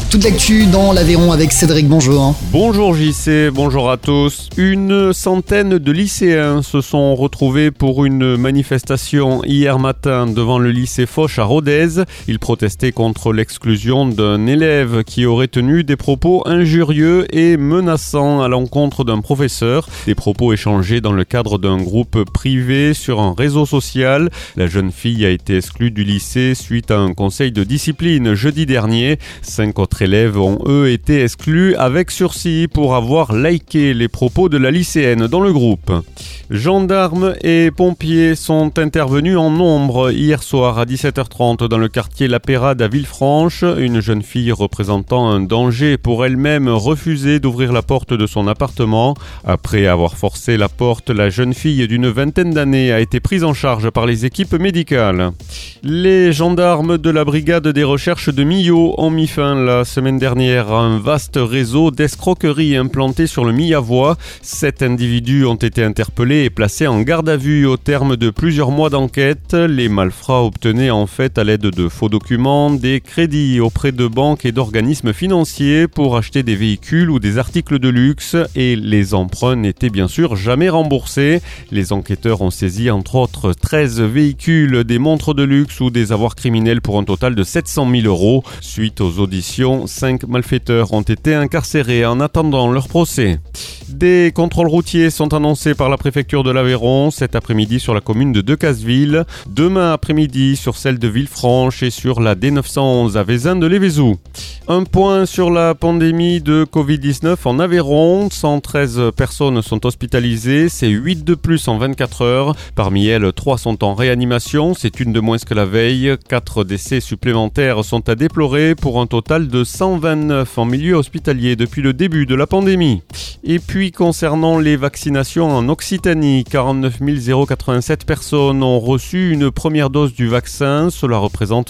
Toute l'actu dans l'Aveyron avec Cédric, bonjour. Bonjour JC, bonjour à tous. Une centaine de lycéens se sont retrouvés pour une manifestation hier matin devant le lycée Foch à Rodez. Ils protestaient contre l'exclusion d'un élève qui aurait tenu des propos injurieux et menaçants à l'encontre d'un professeur. Des propos échangés dans le cadre d'un groupe privé sur un réseau social. La jeune fille a été exclue du lycée suite à un conseil de discipline jeudi dernier. 5 autres élèves ont eux été exclus avec sursis pour avoir liké les propos de la lycéenne dans le groupe. Gendarmes et pompiers sont intervenus en nombre hier soir à 17h30 dans le quartier La Pérade à Villefranche. Une jeune fille représentant un danger pour elle-même refusait d'ouvrir la porte de son appartement. Après avoir forcé la porte, la jeune fille d'une vingtaine d'années a été prise en charge par les équipes médicales. Les gendarmes de la brigade des recherches de Millau ont mis fin la semaine dernière à un vaste réseau d'escroqueries implanté sur le Millavois. 7 individus ont été interpellés et placés en garde à vue au terme de plusieurs mois d'enquête. Les malfrats obtenaient en fait à l'aide de faux documents des crédits auprès de banques et d'organismes financiers pour acheter des véhicules ou des articles de luxe et les emprunts n'étaient bien sûr jamais remboursés. Les enquêteurs ont saisi entre autres 13 véhicules, des montres de luxe ou des avoirs criminels pour un total de 700 000 €. Suite aux auditions, 5 malfaiteurs ont été incarcérés en attendant leur procès. Des contrôles routiers sont annoncés par la préfecture de l'Aveyron cet après-midi sur la commune de Decazeville, demain après-midi sur celle de Villefranche et sur la D911 à Vezin-de-Lévézou. Un point sur la pandémie de Covid-19 en Aveyron. 113 personnes sont hospitalisées, c'est 8 de plus en 24 heures. Parmi elles, 3 sont en réanimation, c'est une de moins que la veille. 4 décès supplémentaires sont à déplorer pour un total de 129 en milieu hospitalier depuis le début de la pandémie. Et puis concernant les vaccinations en Occitanie, 49 087 personnes ont reçu une première dose du vaccin. Cela représente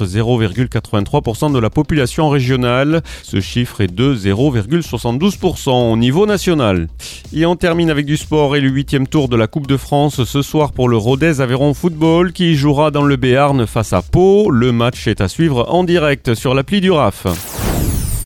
0,83% de la population régionale. Ce chiffre est de 0,72% au niveau national. Et on termine avec du sport et le 8e tour de la Coupe de France ce soir pour le Rodez Aveyron Football qui jouera dans le Béarn face à Pau. Le match est à suivre en direct sur l'appli du RAF.